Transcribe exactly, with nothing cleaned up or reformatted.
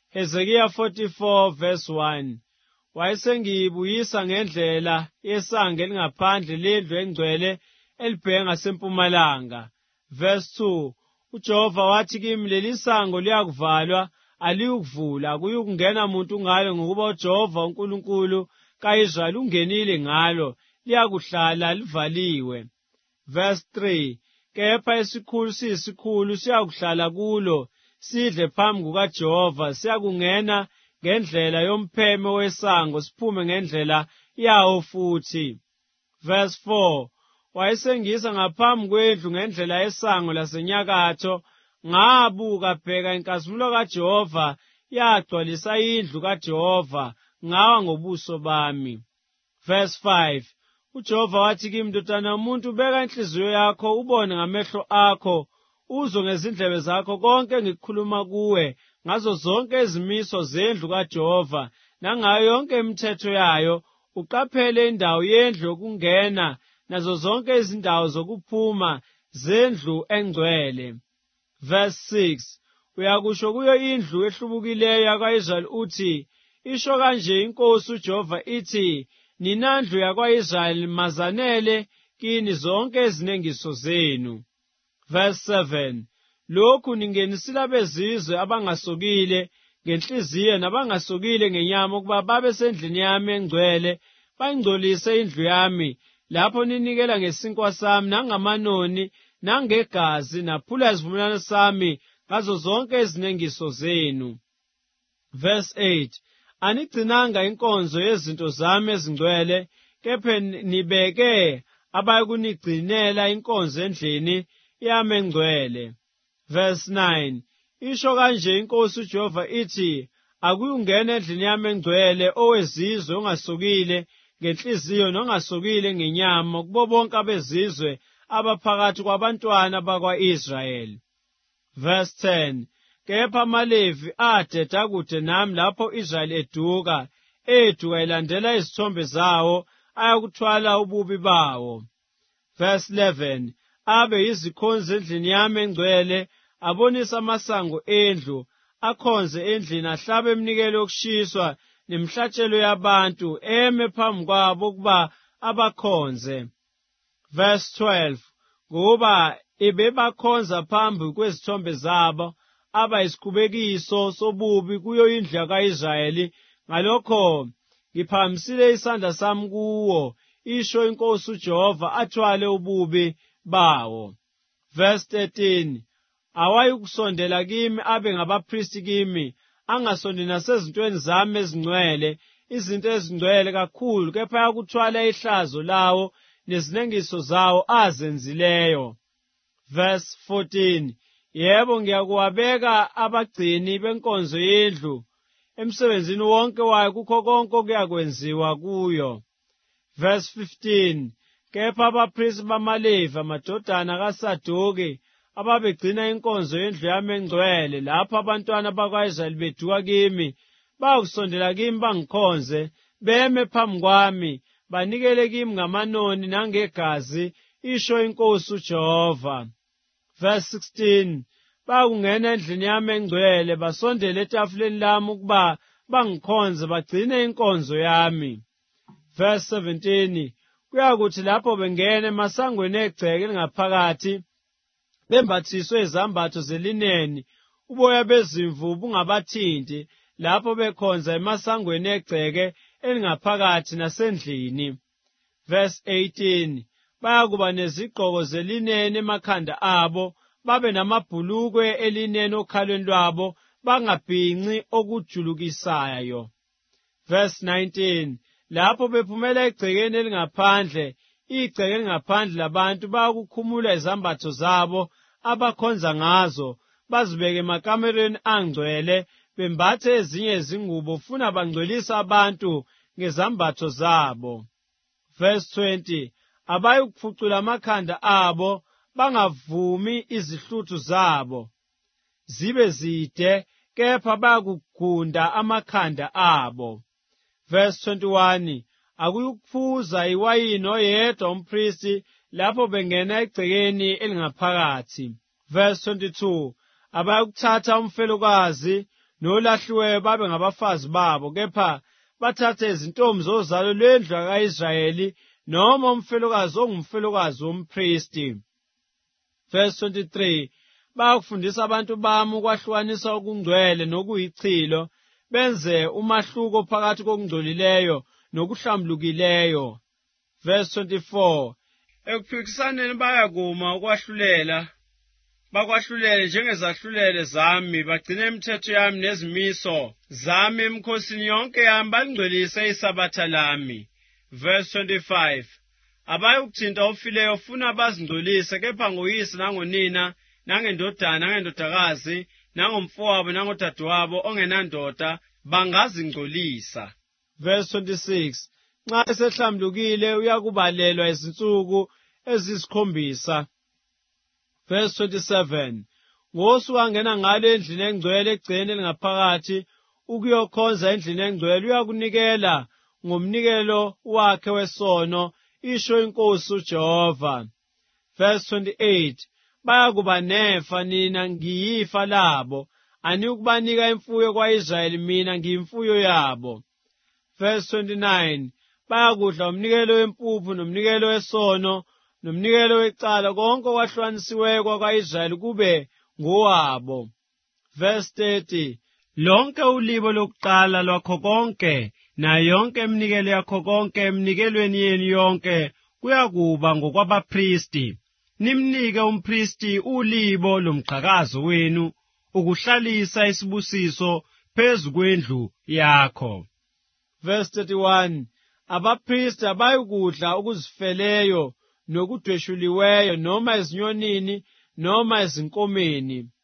Hezekiah forty-four verse one. Wayesengibuyisa ngendlela yesango elingaphandle lendlu engcwele elibheke ngasempumalanga. Verse two. UJehova wathi kimi, leli sango liyakuvalwa, aliyukuvula, akuyukungena muntu ngalo, ngokuba uJehova uNkulunkulu ka-Israyeli ungenile ngalo, liyakuhlala livaliwe. Verse three. Kepha isikhulu siyisikhulu siyakuhlala kulo, sidle phambi kukaJehova, siyakungena ngendlela yompheme wesango, siphume ngendlela yawo futhi. Verse four. Wayesengisa ngaphambi kwendlu ngendlela yesango lasenyakatho, ngabuka bheka inkazimulo kaJehova yagcwalisa indlu kaJehova, ngawa ngobuso bami. Verse five. UJehova wathi kimi, ndodana womuntu, beka inhliziyo yakho ubone ngamehlo akho, uzwe ngezindlebe zakho konke ngikukhuluma kuwe ngazo zonke izimiso zendlu kaJehova nangayo yonke imithetho yayo, uqaphele indawo yendlu yokungena nazo zonke izindawo zokuphuma zendlu engcwele. Verse six. Uyakusho kuyo indlu ehlubukileyo yakwa-Israyeli uthi, isho kanje inkosi uJehova ithi, nina ndlu yakwa-Israyeli mazanele kini zonke izinengiso zenu. Verse seven. Lokhu ningenisile abezizwe abangasokile ngenhliziyo nabangasokile ngenyama ukuba babe sendlini yami engcwele, bayingcolise indlu yami, lapho ninikela ngesinkwa sami nangamanoni nangegazi naphula isivumelwano sami ngazo zonke izinengiso zenu. Verse eight. Anigcinanga inkonzo yezinto zami ezingcwele, kepha nibeke abayikunigcinela inkonzo endlini yami engcwele. Verse nine. Isho kanje inkosi uJehova ithi, akuyungena endlini yami engcwele owezizwe ongasokile ngenhliziyo nongasokile ngenyama kubo bonke abezizwe abaphakathi kwabantwana bakwa-Israyeli. Verse ten. Kepha amaLevi adeda kude nami lapho u-Israyeli eduka, eduka elandela izithombe zawo, ayakuthwala ububi bawo. Verse eleven. Abe yizikhonzi endlini yami engcwele, abonise amasango endlu, akhonze endlini, ahlabe iminikelo yokushiswa nemihlatshelo yabantu, eme phambi kwabo ukuba abakhonze. Verse twelve. Ngoba ebebakhonza phambi kwezithombe zabo, aba isikhubekiso sobubi kuyo indlu yaka-Israyeli, ngalokho ngiphakamisile isandla sami kuwo, isho inkosi uJehova, athwale ububi bawo. Verse thirteen. Awayukusondela kimi abe ngabaphristi kimi, angasondeli nasezintweni zami ezingcwele, izinto ezingcwele kakhulu, kepha yakuthwala ihlazo lawo nezinengiso zawo azenzileyo. Verse fourteen. Yebo, ngiyakuwabeka abagcini benkonzo yendlu, emsebenzini wonke wayo kukho konke okuyakwenziwa kuyo. Verse fifteen. Kepha abaphristi bamaLevi, amadodana kaSadoki, ababegcina inkonzo yendlu yami engcwele, lapho abantwana bakwa-Israyeli beduka kimi, bayakusondela kimi bangikhonze, beme phambi kwami, banikele kimi ngamanoni nangegazi, isho inkosi uJehova. Verse sixteen. Bayakungena endlini yami engcwele, basondele etafuleni lami ukuba bangikhonze, bagcine inkonzo yami. Verse seventeen. Kuyakuthi lapho bengena emasangweni egceke elingaphakathi, bembathiswe izambatho zelineni, uboya bezimvu bungabathinti, lapho bekhonza emasangweni egceke elingaphakathi nasendlini. Verse eighteen. Bayakuba nezigqoko zelineni emakhanda abo, babe namabhulukwe elineni okhalweni lwabo, bangabhinci okujulukisayo. Verse nineteen. Lapho bephumela egcekeni elingaphandle, igceke elingaphandle labantu, bayakukhumula izambatho zabo abakhonza ngazo, bazibeke emakamereni angcwele, bembathe ezinye izingubo, funa bangcwelisa abantu ngezambatho zabo. Verse twenty. Abayukuphucula amakhanda abo, bangavumi izihluthu zabo zibe zide, kepha bayakugunda amakhanda abo. Verse twenty-one. Akuyukuphuza iwayini oyedwa umphristi lapho bengena egcekeni elingaphakathi. Verse twenty-two. Abayukuthatha umfelokazi nolahliweyo babe ngabafazi babo, kepha bathathe izintombi zozalo lwendlu ka-Israyeli noma umfelokazi ongumfelokazi womphristi. Verse twenty-three. Bayakufundisa abantu bami ukwahlukanisa okungcwele nokuyichilo, benze umahluko phakathi kokungcolileyo nokuhlambulukileyo. Verse twenty-four. Ekuphikisaneni bayakuma ukwahlulela, bakwahlulele njengezahlulele zami, bagcine imithetho yami nezimiso zami emikhosini yonke yami, balingcwelise isabatha lami. Verse twenty-five. Abayukuthinta ofileyo funa bazingcolise, kepha ngoyise nangonina, nangendodana, nangendodakazi, nangomfowabo, nangodadewabo ongenandoda bangazingcolisa. Verse twenty-six. Nxa esehlambulukile uyakubalelwa izinsuku ezisikhombisa. Verse twenty-seven. Ngosuku angena ngalo endlini engcwele egcene lingaphakathi ukuyokhonza endlini engcwele, uyakunikela ngomnikelo wakhe wesono, isho iNkosi uJehova. Verse twenty-eight. Bayakuba nefa, nina ngiyifa labo, anikubanika imfuyo kwa-Israyeli, mina ngiyimfuyo yabo. Verse twenty-nine. Bayakudla umnikelo wempuphu nomnikelo wesono nomnikelo wecala, konke okwahlukanisiweyo kwa-Israyeli kube ngowabo. Verse thirty. Lonke ulibo lokuqala lwakho konke nayo yonke eminikelo yakho konke eminikelweni yenu yonke kuyakuba ngokwabaphristi. Nimnike umphristi ulibo lomqhakazo wenu ukuhlalisa isibusiso phezu kwendlu yakho. Verse thirty-one. Abaphristi abayikudla okuzifeleyo nokudweshuliweyo noma ezinyonini noma ezinkomeni.